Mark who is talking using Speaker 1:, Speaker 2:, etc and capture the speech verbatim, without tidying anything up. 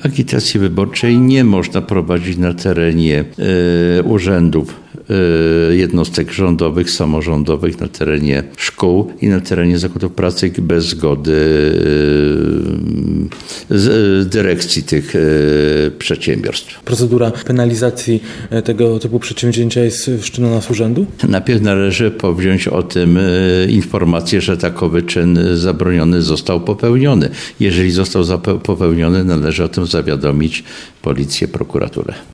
Speaker 1: Agitacji wyborczej nie można prowadzić na terenie e, urzędów, e, jednostek rządowych, samorządowych, na terenie szkół i na terenie zakładów pracy bez zgody e, z, dyrekcji tych e, przedsiębiorstw.
Speaker 2: Procedura penalizacji tego typu przedsięwzięcia jest wszczynana z urzędu?
Speaker 1: Najpierw należy powziąć o tym e, informację, że takowy czyn zabroniony został popełniony. Jeżeli został popełniony, należy o tym zawiadomić policję, prokuraturę.